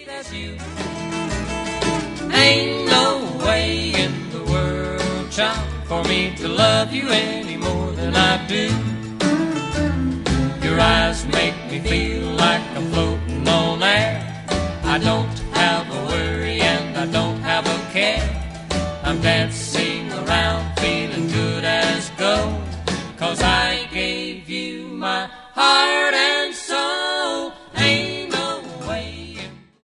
as you. Ain't no way in the world, child, for me to love you any more than I do. Your eyes make me feel like I'm floating on air. I don't have a worry and I don't have a care. I'm dancing